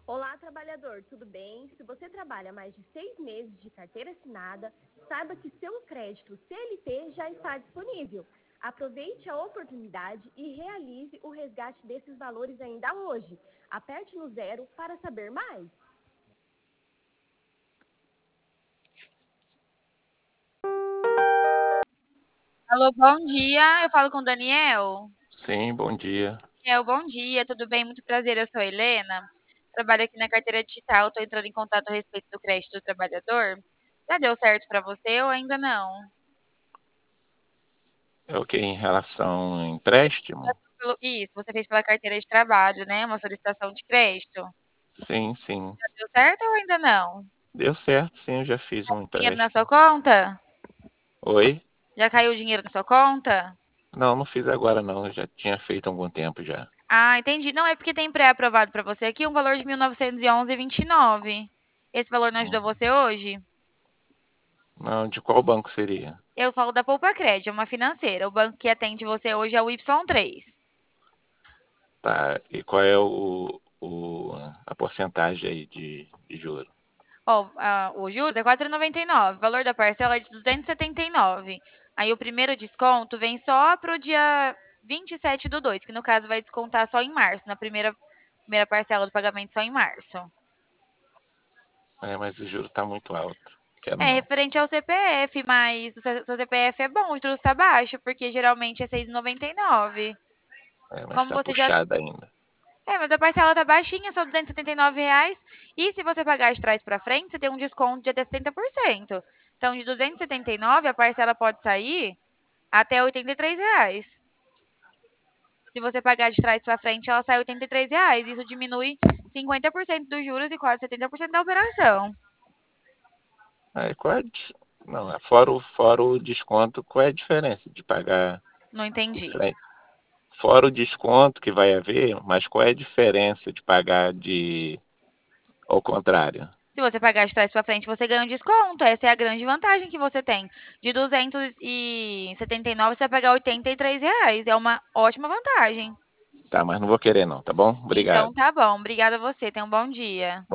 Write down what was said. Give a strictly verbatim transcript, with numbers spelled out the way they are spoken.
Olá, trabalhador, tudo bem? Se você trabalha mais de seis meses de carteira assinada, saiba que seu crédito C L T já está disponível. Aproveite a oportunidade e realize o resgate desses valores ainda hoje. Aperte no zero para saber mais. Alô, bom dia. Eu falo com o Daniel. Sim, bom dia. Daniel, bom dia. Tudo bem? Muito prazer. Eu sou a Helena. Trabalho aqui na carteira digital. Estou entrando em contato a respeito do crédito do trabalhador. Já deu certo para você ou ainda não? É o que em relação ao empréstimo? Pelo- Isso, você fez pela carteira de trabalho, né? Uma solicitação de crédito. Sim, sim. Já deu certo ou ainda não? Deu certo, sim, eu já fiz um Dinheiro na sua empréstimo. conta? Oi? Já caiu o dinheiro na sua conta? Não, não fiz agora não, eu já tinha feito há algum tempo já. Ah, entendi. Não é porque tem pré-aprovado para você aqui um valor de mil novecentos e onze vírgula vinte e nove. Esse valor não ajudou Hum. você hoje? Não, de qual banco seria? Eu falo da Poupa Cred, é uma financeira. O banco que atende você hoje é o Y três. Tá, e qual é o, o, a porcentagem aí de, de juro? Ó, a- o juros é quatro vírgula noventa e nove. O valor da parcela é de duzentos e setenta e nove. Aí o primeiro desconto vem só pro dia vinte e sete do dois, que no caso vai descontar só em março, na primeira, primeira parcela do pagamento só em março. É, mas o juro tá muito alto. Quero É não. referente ao C P F, mas o seu seu C P F é bom, o juros tá baixo, porque geralmente é seis vírgula noventa e nove. É, mas Como tá você já puxado ainda. É, mas a parcela tá baixinha, só duzentos e setenta e nove reais. E se você pagar de trás para frente, você tem um desconto de até setenta por cento. Então, de duzentos e setenta e nove, a parcela pode sair até oitenta e três reais. Se você pagar de trás para frente, ela sai oitenta e três reais. Isso diminui cinquenta por cento dos juros e quase setenta por cento da operação. Aí, qual é a dif- não, é fora o, fora o desconto, qual é a diferença de pagar Não de entendi. frente? Fora o desconto que vai haver, mas qual é a diferença de pagar de ao contrário? Se você pagar de trás para frente, você ganha um desconto. Essa é a grande vantagem que você tem. De duzentos e setenta e nove, você vai pagar oitenta e três reais. É uma ótima vantagem. Tá, mas não vou querer não, tá bom? Então Obrigado. tá bom. Obrigada a você. Tenha um bom dia.